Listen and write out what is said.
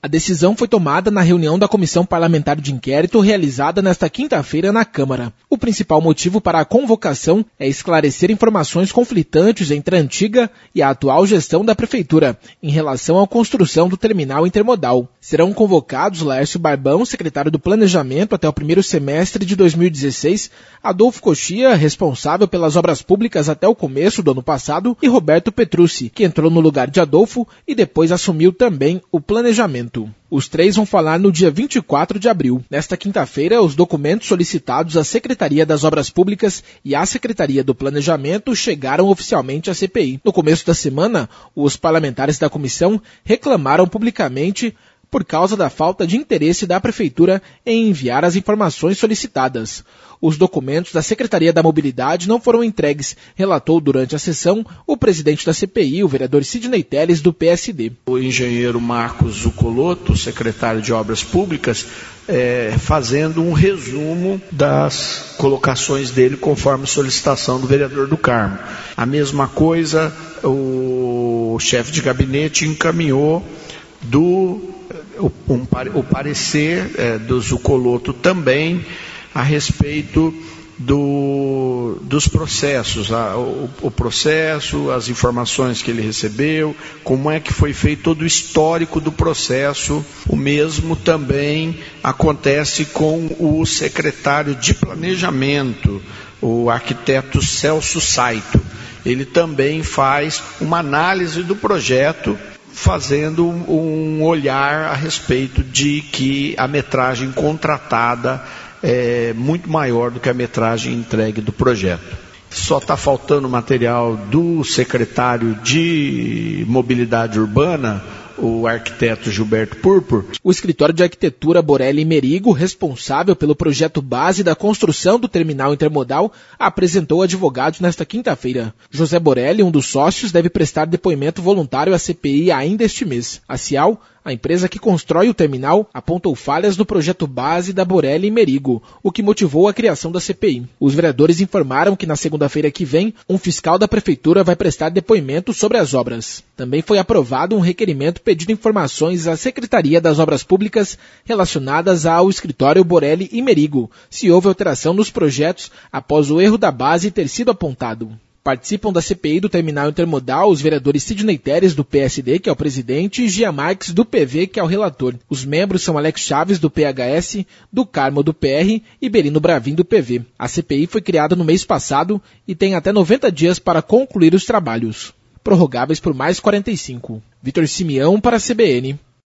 A decisão foi tomada na reunião da Comissão Parlamentar de Inquérito realizada nesta quinta-feira na Câmara. O principal motivo para a convocação é esclarecer informações conflitantes entre a antiga e a atual gestão da Prefeitura em relação à construção do terminal intermodal. Serão convocados Laércio Barbão, secretário do Planejamento até o primeiro semestre de 2016, Adolfo Coxia, responsável pelas obras públicas até o começo do ano passado, e Roberto Petrucci, que entrou no lugar de Adolfo e depois assumiu também o planejamento. Os três vão falar no dia 24 de abril. Nesta quinta-feira, os documentos solicitados à Secretaria das Obras Públicas e à Secretaria do Planejamento chegaram oficialmente à CPI. No começo da semana, os parlamentares da comissão reclamaram publicamente por causa da falta de interesse da Prefeitura em enviar as informações solicitadas. Os documentos da Secretaria da Mobilidade não foram entregues, relatou durante a sessão o presidente da CPI, o vereador Sidney Telles, do PSD. O engenheiro Marcos Zuccolotto, secretário de Obras Públicas, fazendo um resumo das colocações dele conforme solicitação do vereador do Carmo. A mesma coisa o chefe de gabinete encaminhou o parecer do Zuccolotto também a respeito dos processos, o processo, as informações que ele recebeu, como é que foi feito todo o histórico do processo. O mesmo também acontece com o secretário de Planejamento, o arquiteto Celso Saito. Ele também faz uma análise do projeto, fazendo um olhar a respeito de que a metragem contratada é muito maior do que a metragem entregue do projeto. Só está faltando material do secretário de Mobilidade Urbana, o arquiteto Gilberto Purpur. O escritório de arquitetura Borelli Merigo, responsável pelo projeto base da construção do terminal intermodal, apresentou advogados nesta quinta-feira. José Borelli, um dos sócios, deve prestar depoimento voluntário à CPI ainda este mês. A Cial, a empresa que constrói o terminal, apontou falhas no projeto base da Borelli Merigo, o que motivou a criação da CPI. Os vereadores informaram que na segunda-feira que vem, um fiscal da Prefeitura vai prestar depoimento sobre as obras. Também foi aprovado um requerimento pedindo informações à Secretaria das Obras Públicas relacionadas ao escritório Borelli e Merigo, se houve alteração nos projetos após o erro da base ter sido apontado. Participam da CPI do terminal intermodal os vereadores Sidney Telles, do PSD, que é o presidente, e Gia Marques, do PV, que é o relator. Os membros são Alex Chaves, do PHS, do Carmo, do PR e Berino Bravin, do PV. A CPI foi criada no mês passado e tem até 90 dias para concluir os trabalhos, prorrogáveis por mais 45. Vitor Simeão para a CBN.